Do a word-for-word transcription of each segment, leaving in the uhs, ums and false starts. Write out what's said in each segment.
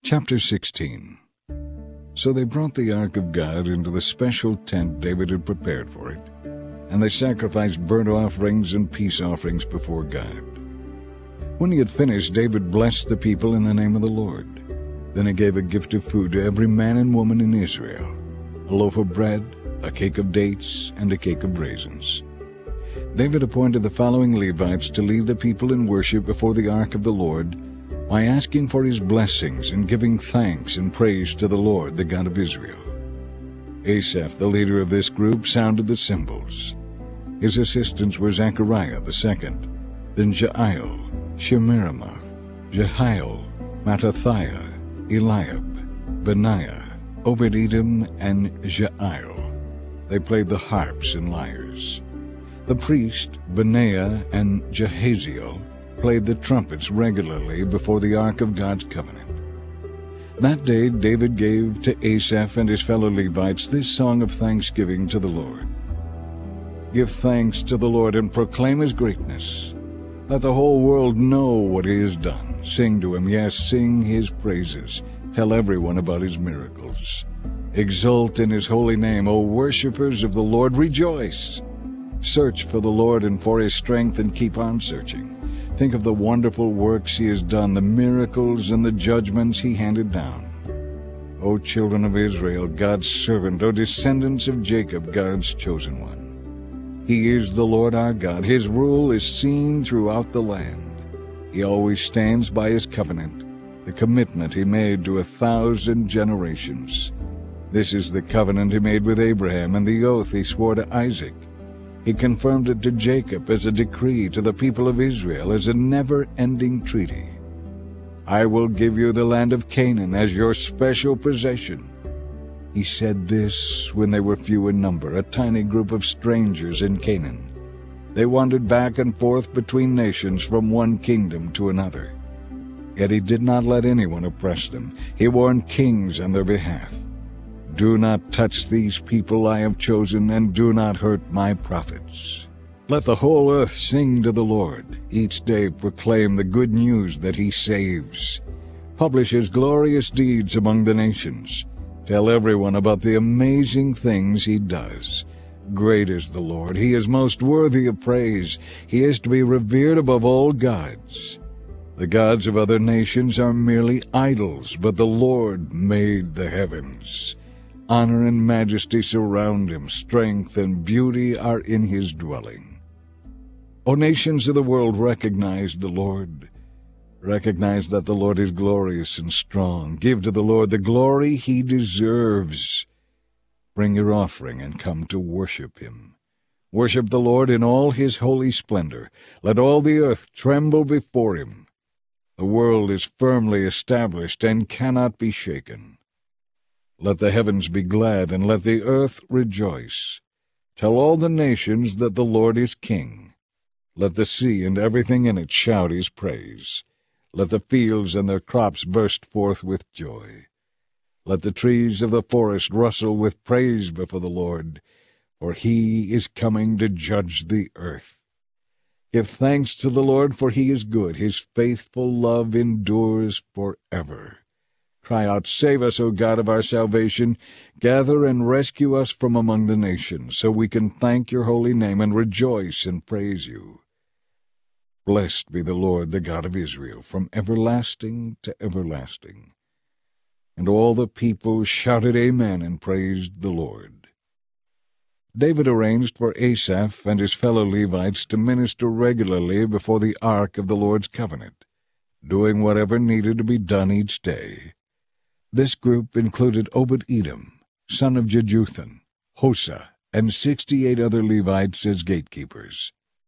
Chapter sixteen. So they brought the ark of God into the special tent David had prepared for it, and they sacrificed burnt offerings and peace offerings before God. When he had finished, David blessed the people in the name of the Lord. Then he gave a gift of food to every man and woman in Israel, a loaf of bread, a cake of dates, and a cake of raisins. David appointed the following Levites to lead the people in worship before the ark of the Lord, by asking for his blessings and giving thanks and praise to the Lord, the God of Israel. Asaph, the leader of this group, sounded the cymbals. His assistants were Zechariah the second, then Jeiel, Shemiramoth, Jehiel, Mattathiah, Eliab, Benaiah, Obed-Edom, and Jeiel. They played the harps and lyres. The priest, Benaiah and Jehaziel, played the trumpets regularly before the ark of God's covenant. That day David gave to Asaph and his fellow Levites this song of thanksgiving to the Lord. Give thanks to the Lord and proclaim his greatness. Let the whole world know what he has done. Sing to him, yes, sing his praises. Tell everyone about his miracles. Exult in his holy name, O worshippers of the Lord, rejoice. Search for the Lord and for his strength, and keep on searching. Think of the wonderful works he has done, the miracles and the judgments he handed down. O children of Israel, God's servant, O descendants of Jacob, God's chosen one. He is the Lord our God. His rule is seen throughout the land. He always stands by his covenant, the commitment he made to a thousand generations. This is the covenant he made with Abraham and the oath he swore to Isaac. He confirmed it to Jacob as a decree, to the people of Israel as a never-ending treaty. I will give you the land of Canaan as your special possession. He said this when they were few in number, a tiny group of strangers in Canaan. They wandered back and forth between nations from one kingdom to another. Yet he did not let anyone oppress them. He warned kings on their behalf. Do not touch these people I have chosen, and do not hurt my prophets. Let the whole earth sing to the Lord. Each day proclaim the good news that he saves. Publish his glorious deeds among the nations. Tell everyone about the amazing things he does. Great is the Lord. He is most worthy of praise. He is to be revered above all gods. The gods of other nations are merely idols, but the Lord made the heavens. Honor and majesty surround him. Strength and beauty are in his dwelling. O nations of the world, recognize the Lord. Recognize that the Lord is glorious and strong. Give to the Lord the glory he deserves. Bring your offering and come to worship him. Worship the Lord in all his holy splendor. Let all the earth tremble before him. The world is firmly established and cannot be shaken. Let the heavens be glad, and let the earth rejoice. Tell all the nations that the Lord is king. Let the sea and everything in it shout his praise. Let the fields and their crops burst forth with joy. Let the trees of the forest rustle with praise before the Lord, for he is coming to judge the earth. Give thanks to the Lord, for he is good. His faithful love endures forever. Cry out, save us, O God of our salvation. Gather and rescue us from among the nations, so we can thank your holy name and rejoice and praise you. Blessed be the Lord, the God of Israel, from everlasting to everlasting. And all the people shouted amen and praised the Lord. David arranged for Asaph and his fellow Levites to minister regularly before the ark of the Lord's covenant, doing whatever needed to be done each day. This group included Obed-Edom, son of Jeduthun, Hosa, and sixty-eight other Levites as gatekeepers.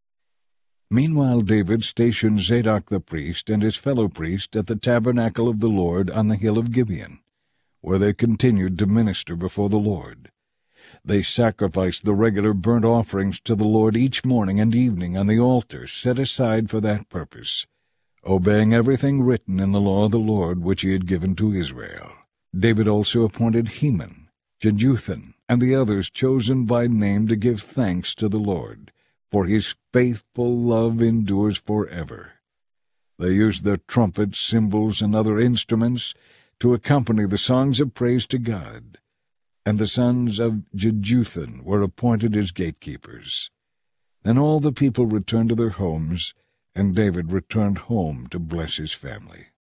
Meanwhile David stationed Zadok the priest and his fellow priest at the tabernacle of the Lord on the hill of Gibeon, where they continued to minister before the Lord. They sacrificed the regular burnt offerings to the Lord each morning and evening on the altar set aside for that purpose, obeying everything written in the law of the Lord which he had given to Israel. David also appointed Heman, Jeduthun, and the others chosen by name to give thanks to the Lord, for his faithful love endures forever. They used their trumpets, cymbals, and other instruments to accompany the songs of praise to God, and the sons of Jeduthun were appointed as gatekeepers. Then all the people returned to their homes, and David returned home to bless his family.